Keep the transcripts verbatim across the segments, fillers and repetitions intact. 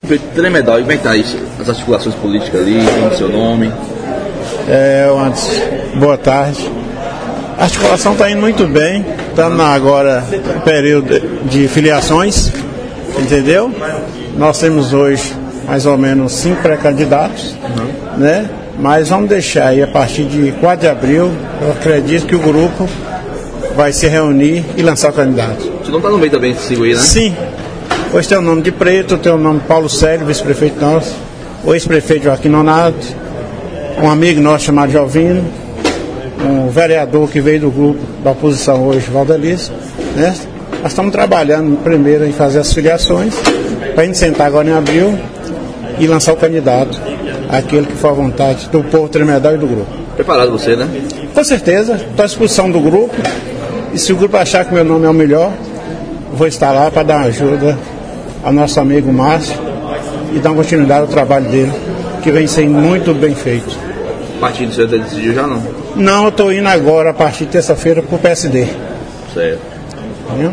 Prefeito Tremedal, e como é que tá isso? As articulações políticas ali, tem o seu nome? É, antes, boa tarde. A articulação está indo muito bem, estamos agora no período de filiações, entendeu? Nós temos hoje mais ou menos cinco pré-candidatos, uhum. né? Mas vamos deixar aí a partir de quatro de abril, eu acredito que o grupo vai se reunir e lançar o candidato. Você não está no meio também desse cinco aí, né? Sim. Hoje tem o nome de Preto, tem o nome de Paulo Célio, vice-prefeito nosso, o ex-prefeito Joaquim Nonato, um amigo nosso chamado Jovino, um vereador que veio do grupo da oposição hoje, Valdelice, né? Nós estamos trabalhando primeiro em fazer as filiações, para a gente sentar agora em abril e lançar o candidato, aquele que for à vontade do povo Tremedal e do grupo. Preparado você, né? Com certeza, estou à disposição do grupo, e se o grupo achar que meu nome é o melhor, vou estar lá para dar ajuda ao nosso amigo Márcio e dar uma continuidade ao trabalho dele, que vem sendo muito bem feito. O partido você decidiu já não? Não, eu estou indo agora, a partir de terça-feira, para o P S D. Certo. Entendeu?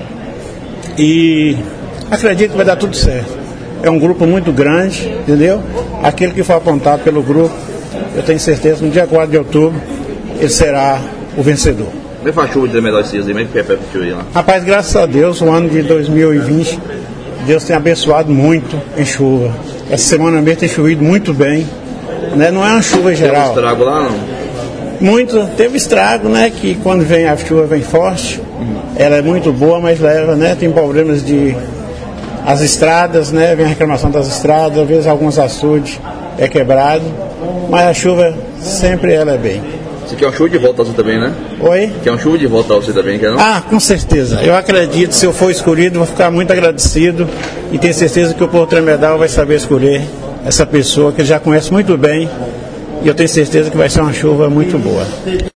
E acredito que vai dar tudo certo. É um grupo muito grande, entendeu? Aquele que for apontado pelo grupo, eu tenho certeza que no dia quatro de outubro, ele será o vencedor. Como é que foi a chuva de Tremedal esses dias aí? Como é que foi a lá? Rapaz, graças a Deus, o ano de dois mil e vinte, Deus tem abençoado muito em chuva. Essa semana mesmo tem chovido muito bem, né? Não é uma chuva geral. Teve estrago lá, não? Muito, teve estrago, né? Que quando vem a chuva vem forte, uhum. ela é muito boa, mas leva, né? Tem problemas de as estradas, né? Vem a reclamação das estradas, às vezes alguns açudes é quebrado, mas a chuva sempre ela é bem. Você quer uma chuva de volta você também, né? Oi? Quer uma chuva de volta você também, quer não? Ah, com certeza. Eu acredito, se eu for escolhido, vou ficar muito agradecido e tenho certeza que o povo Tremedal vai saber escolher essa pessoa que ele já conhece muito bem e eu tenho certeza que vai ser uma chuva muito boa.